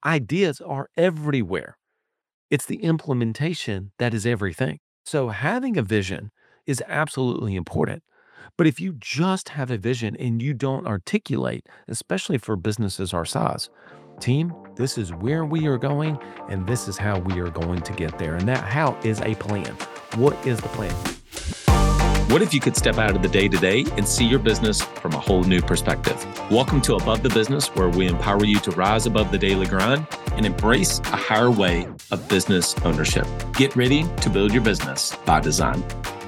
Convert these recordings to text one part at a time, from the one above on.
Ideas are everywhere. It's the implementation that is everything. So having a vision is absolutely important. But if you just have a vision and you don't articulate, especially for businesses our size, team, this is where we are going and this is how we are going to get there. And that how is a plan. What is the plan? What if you could step out of the day-to-day and see your business from a whole new perspective? Welcome to Above the Business, where we empower you to rise above the daily grind and embrace a higher way of business ownership. Get ready to build your business by design.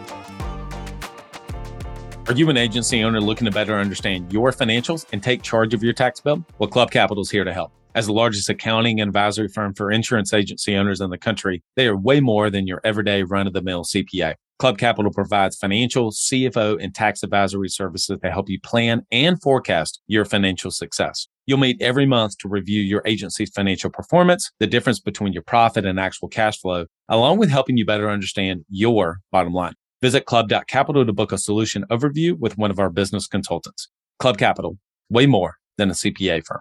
Are you an agency owner looking to better understand your financials and take charge of your tax bill? Well, Club Capital is here to help. As the largest accounting and advisory firm for insurance agency owners in the country, they are way more than your everyday run-of-the-mill CPA. Club Capital provides financial, CFO, and tax advisory services to help you plan and forecast your financial success. You'll meet every month to review your agency's financial performance, the difference between your profit and actual cash flow, along with helping you better understand your bottom line. Visit club.capital to book a solution overview with one of our business consultants. Club Capital, way more than a CPA firm.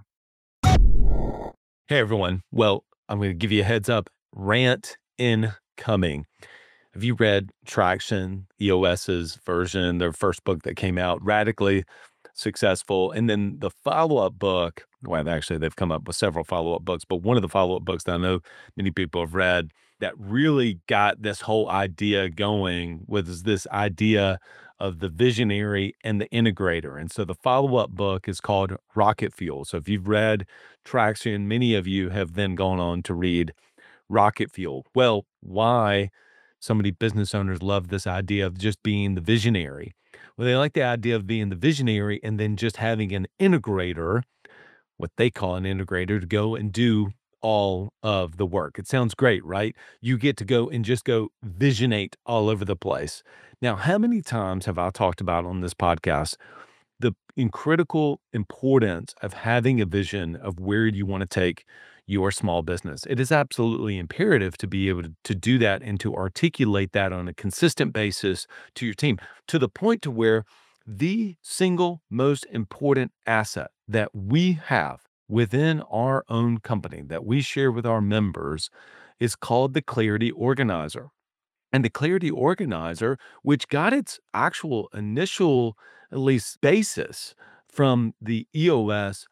Hey, everyone. Well, I'm going to give you a heads up. Rant incoming. Have you read Traction, EOS's version, their first book that came out, Radically Successful? And then the follow-up book, well, actually, they've come up with several follow-up books, but one of the follow-up books that I know many people have read that really got this whole idea going was this idea of the visionary and the integrator. And so the follow-up book is called Rocket Fuel. So if you've read Traction, many of you have then gone on to read Rocket Fuel. Well, why so many business owners love this idea of just being the visionary? Well, they like the idea of being the visionary and then just having an integrator, what they call an integrator, to go and do all of the work. It sounds great, right? You get to go and just go visionate all over the place. Now, how many times have I talked about on this podcast the critical importance of having a vision of where you want to take your small business? It is absolutely imperative to be able to do that and to articulate that on a consistent basis to your team, to the point to where the single most important asset that we have within our own company that we share with our members is called the Clarity Organizer. And the Clarity Organizer, which got its actual initial, at least basis from the EOS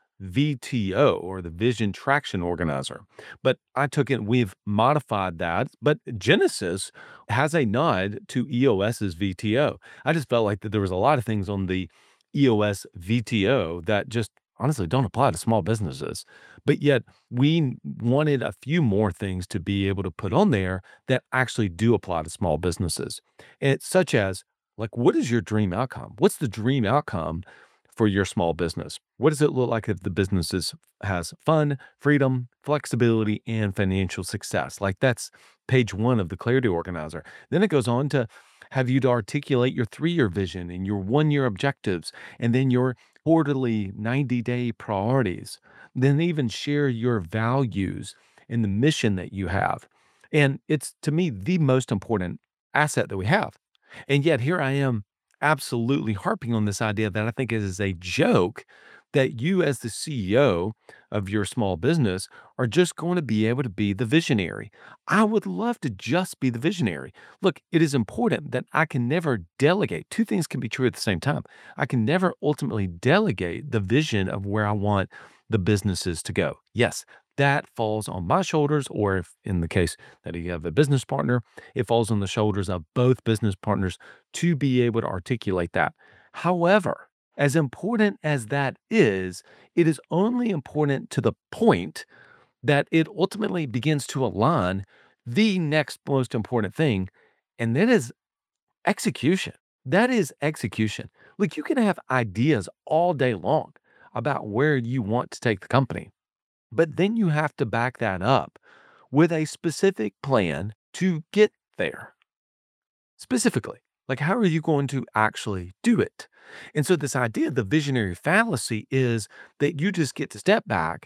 VTO, or the Vision Traction Organizer. But I took it, we've modified that, but Genesis has a nod to EOS's VTO. I just felt like that there was a lot of things on the EOS VTO that just honestly don't apply to small businesses. But yet we wanted a few more things to be able to put on there that actually do apply to small businesses. And it's such as, like, what is your dream outcome? What's the dream outcome for your small business? What does it look like if the business has fun, freedom, flexibility, and financial success? Like, that's page 1 of the Clarity Organizer. Then it goes on to have you to articulate your 3-year vision and your 1-year objectives, and then your quarterly 90-day priorities. Then even share your values and the mission that you have. And it's, to me, the most important asset that we have. And yet here I am absolutely harping on this idea that I think it is a joke that you, as the CEO of your small business, are just going to be able to be the visionary. I would love to just be the visionary. Look, it is important that I can never delegate. Two things can be true at the same time. I can never ultimately delegate the vision of where I want the businesses to go. Yes, that falls on my shoulders, or if in the case that you have a business partner, it falls on the shoulders of both business partners to be able to articulate that. However, as important as that is, it is only important to the point that it ultimately begins to align the next most important thing, and that is execution. That is execution. Look, you can have ideas all day long about where you want to take the company, but then you have to back that up with a specific plan to get there. Specifically, like, how are you going to actually do it? And so this idea of the visionary fallacy is that you just get to step back,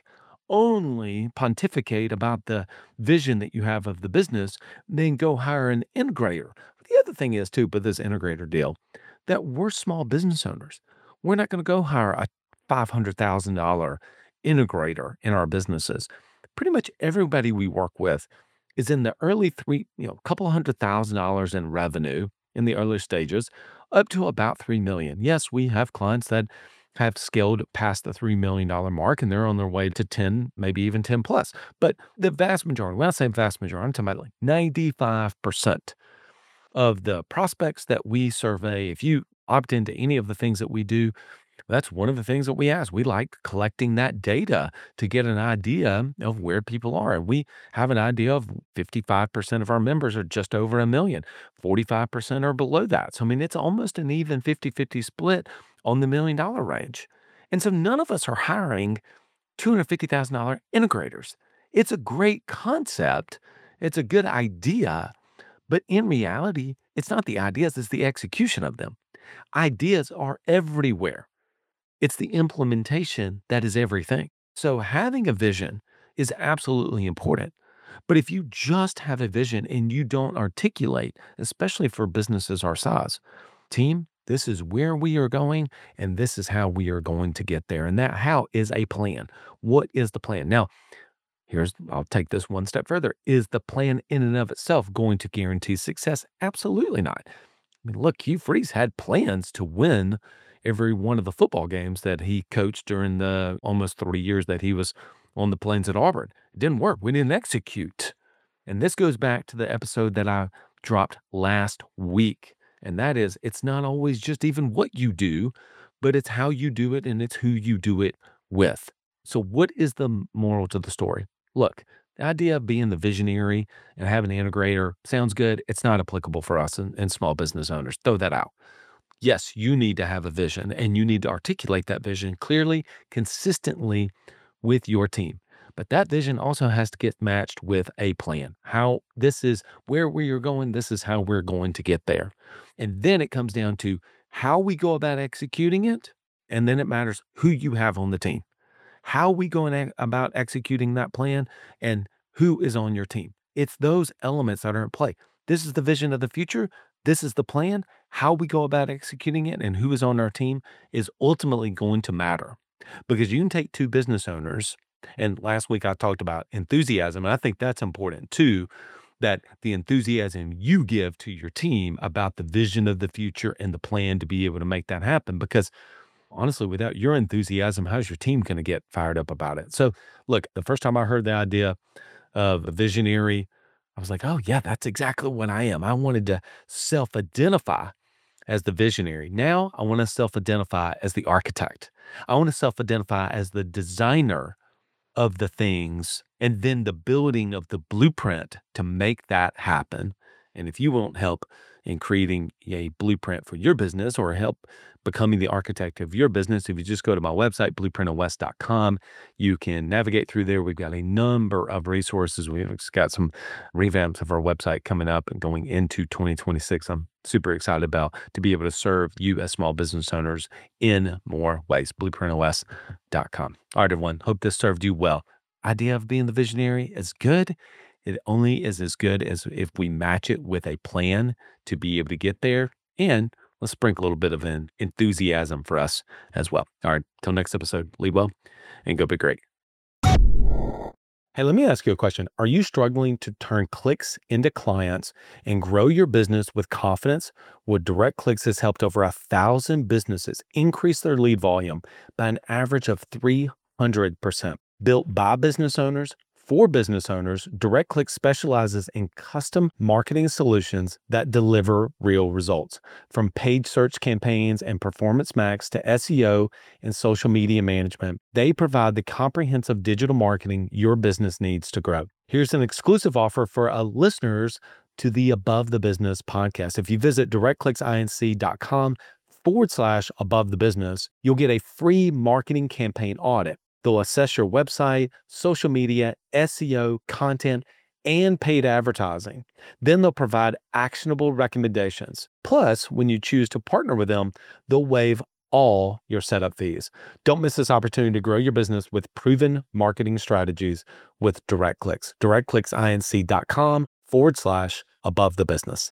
only pontificate about the vision that you have of the business, then go hire an integrator. But the other thing is too, with this integrator deal, that we're small business owners. We're not going to go hire a $500,000 integrator in our businesses. pretty much everybody we work with is in the early couple $100,000 in revenue in the early stages, up to about 3 million. Yes, we have clients that have scaled past the $3 million mark and they're on their way to 10, maybe even 10 plus. But the vast majority, when I say vast majority, I'm talking about like 95% of the prospects that we survey. If you opt into any of the things that we do, that's one of the things that we ask. We like collecting that data to get an idea of where people are. And we have an idea of 55% of our members are just over a million, 45% are below that. So, I mean, it's almost an even 50-50 split on the $1 million range. And so none of us are hiring $250,000 integrators. It's a great concept. It's a good idea. But in reality, it's not the ideas, it's the execution of them. Ideas are everywhere. It's the implementation that is everything. So having a vision is absolutely important. But if you just have a vision and you don't articulate, especially for businesses our size, team, this is where we are going and this is how we are going to get there. And that how is a plan. What is the plan? Now, I'll take this one step further. Is the plan in and of itself going to guarantee success? Absolutely not. I mean, look, Hugh Freeze had plans to win every one of the football games that he coached during the almost 3 years that he was on the plains at Auburn. It didn't work. We didn't execute. And this goes back to the episode that I dropped last week. And that is, it's not always just even what you do, but it's how you do it and it's who you do it with. So, what is the moral to the story? Look, the idea of being the visionary and having an integrator sounds good. It's not applicable for us and small business owners. Throw that out. Yes, you need to have a vision and you need to articulate that vision clearly, consistently with your team. But that vision also has to get matched with a plan. How this is where we are going, this is how we're going to get there. And then it comes down to how we go about executing it. And then it matters who you have on the team. How we going about executing that plan and who is on your team. It's those elements that are in play. This is the vision of the future. This is the plan. How we go about executing it and who is on our team is ultimately going to matter because you can take two business owners. And last week I talked about enthusiasm. And I think that's important too, that the enthusiasm you give to your team about the vision of the future and the plan to be able to make that happen. Because honestly, without your enthusiasm, how's your team going to get fired up about it? So, look, the first time I heard the idea of a visionary, I was like, oh, yeah, that's exactly what I am. I wanted to self identify as the visionary. Now I want to self identify as the architect. I want to self identify as the designer of the things and then the building of the blueprint to make that happen. And if you want help in creating a blueprint for your business or help becoming the architect of your business, if you just go to my website, blueprintofwest.com, you can navigate through there. We've got a number of resources. We've got some revamps of our website coming up and going into 2026. I'm super excited about to be able to serve you as small business owners in more ways. Blueprintofwest.com. All right, everyone. Hope this served you well. Idea of being the visionary is good. It only is as good as if we match it with a plan to be able to get there. And let's sprinkle a little bit of an enthusiasm for us as well. All right. Till next episode, lead well and go be great. Hey, let me ask you a question. Are you struggling to turn clicks into clients and grow your business with confidence? Well, DirectClicks has helped over 1,000 businesses increase their lead volume by an average of 300%. Built by business owners, for business owners, DirectClicks specializes in custom marketing solutions that deliver real results. From paid search campaigns and Performance Max to SEO and social media management, they provide the comprehensive digital marketing your business needs to grow. Here's an exclusive offer for listeners to the Above the Business podcast. If you visit directclicksinc.com/above the business, you'll get a free marketing campaign audit. They'll assess your website, social media, SEO, content, and paid advertising. Then they'll provide actionable recommendations. Plus, when you choose to partner with them, they'll waive all your setup fees. Don't miss this opportunity to grow your business with proven marketing strategies with DirectClicks. directclicksinc.com/above the business.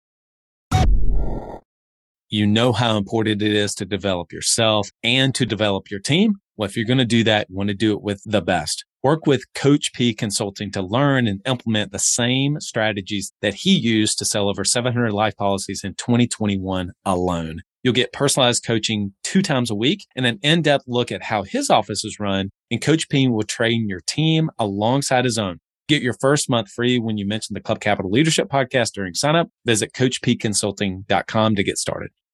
You know how important it is to develop yourself and to develop your team. Well, if you're going to do that, you want to do it with the best. Work with Coach P Consulting to learn and implement the same strategies that he used to sell over 700 life policies in 2021 alone. You'll get personalized coaching 2 times a week and an in-depth look at how his office is run, and Coach P will train your team alongside his own. Get your first month free when you mention the Club Capital Leadership Podcast during signup. Visit CoachPConsulting.com to get started.